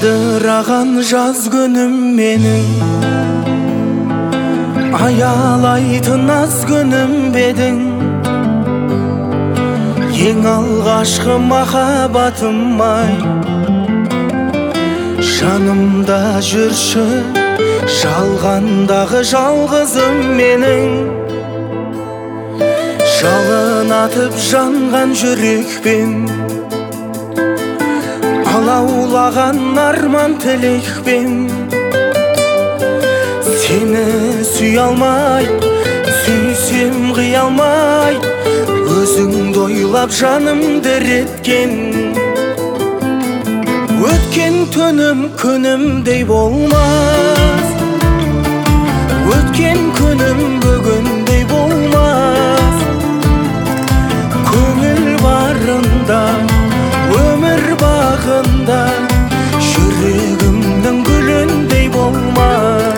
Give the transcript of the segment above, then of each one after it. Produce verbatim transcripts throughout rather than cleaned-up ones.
Жадыраған жаз күнім менің, аялайтын аз күнім бедің. Ең алғашқы махаббатым ай, жанымда жүрші, жалғандағы жалғызым менің. Жалын атып жанған жүрекпен, алаулаған арман тілекпен. Сені сүй алмай, сүйсем қия алмай, өзіңді ойлап жанымды реткен. Өткен түнім күнімдей болмас, өткен күнім бүгіндей болмас. Көңіл барында, өмір бағында, жүрегімнің гүліндей болмас.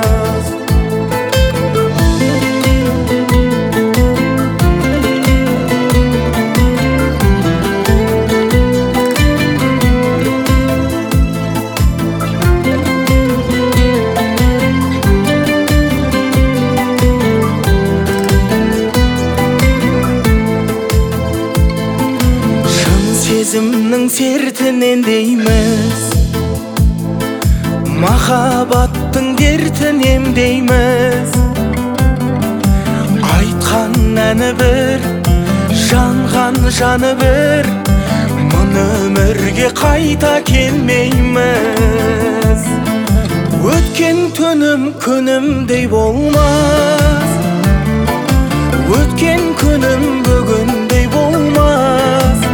Сезімнің сертінен дейміз, махаббаттың дертінен дейміз. Айтқан әні бір, жанған жаны бір, мың өмірге қайта келмейміз. Өткен түнім күнімдей болмас, өткен күнім бүгіндей болмас.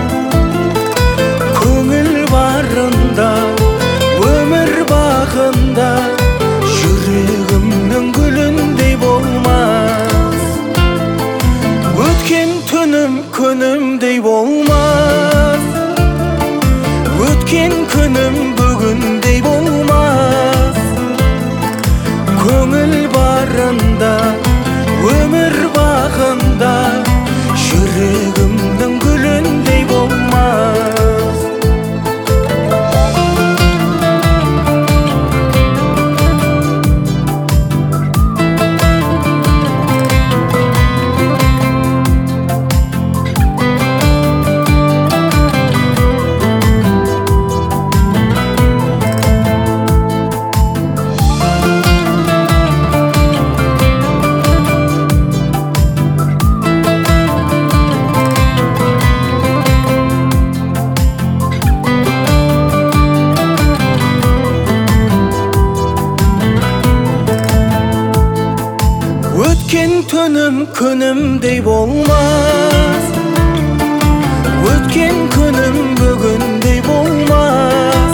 Өмір бағында, жүрегімнің гүліндей болмас. Өткен түнім күнімдей болмас, өткен күнім бүгіндей болмас. Көңіл барында, өмір бағында, жүрегімнің гүліндей болмас. Өткен түнім күнімдей болмас, өткен күнім бүгіндей болмас.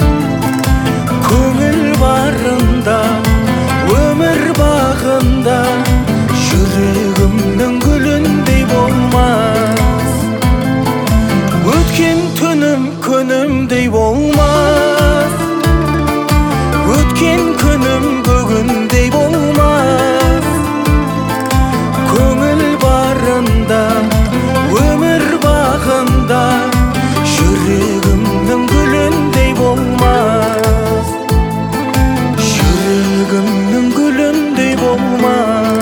Көңіл барында, өмір бағында, жүрегімнің гүліндей болмас. Өткен түнім күнімдей болмас, өткен күнім бүгіндей болмас. Көңіл барында, өмір бағында, жүрегімнің гүліндей болмас. Жүрегімнің гүліндей болмас.